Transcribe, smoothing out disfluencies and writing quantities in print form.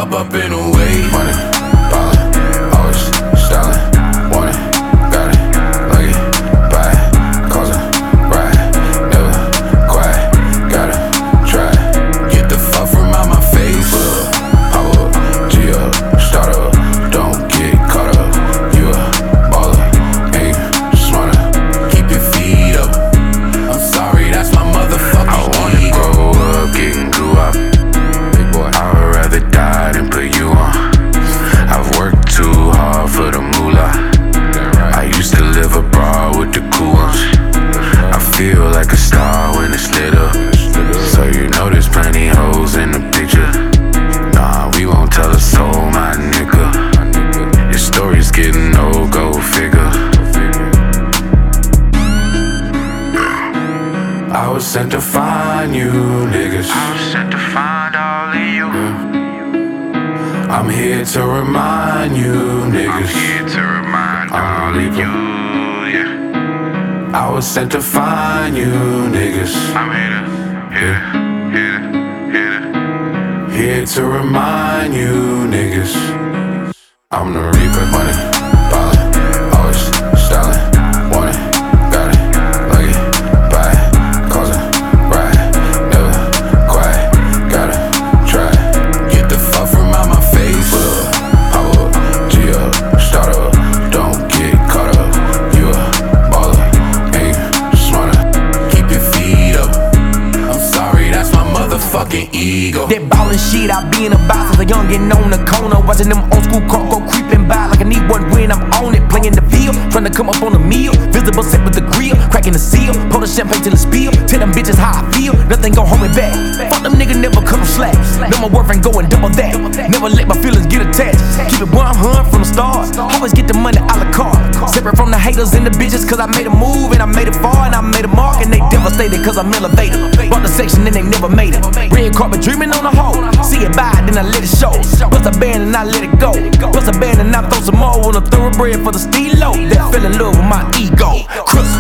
up in a way. Money, ballin', always stylin', want it, got it, like it, buy it, causing, ride, never quiet, gotta try it. Get the fuck from out my face. Pop up, G up, start up, don't get caught up. You a baller, ain't smarter, keep your feet up. I'm sorry, that's my motherfucking I wanna grow up, getting grew up. Big boy, I would rather die than put you on. I've worked too hard for the moolah. I used to live abroad with the cool ones. I feel like a star when it's lit up. So you know there's plenty hoes in the picture. Nah, we won't tell a soul, my nigga. Your story's getting old, go figure. I was sent to find you, niggas. I was sent to find all of you. I'm here to remind you, niggas. I'm here to remind all of you, yeah. I was sent to find you, niggas. I'm Here to remind you, niggas. I'm the Reaper, money, ballin', always stylin', want it, got it, like it, buy it, causing, ride, never quiet, gotta try it. Get the fuck from out my face. Pop up, G up, start up, don't get caught up. You a baller, ain't smarter, keep your feet up. I'm sorry, that's my motherfucking ego. That ballin' shit I been about since a youngin' on the corner, watching them old school cars go creeping by like I need one when I'm on it. Playing the field, trying to come up on a meal. Visible set with the grill, cracking the seal, pour the champagne till it spill. Tell them bitches how I feel, nothing gon' hold me back. Fuck them niggas, never cut them slack. Know my worth ain't going double that. Never let my feelings get attached. Keep it 100 from the start. Always get the money a la carte. Separate from the haters and the bitches, cause I made a move and I made it far and I made a mark and they devastated cause I'm elevated. Bought the section and they never made it. Red carpet dreaming on the hoe. See it by, then I let it show. Bust a band and I let it go. Bust a band and I throw some more on a thoroughbred for the stilo. That fell in love with my ego. Crooks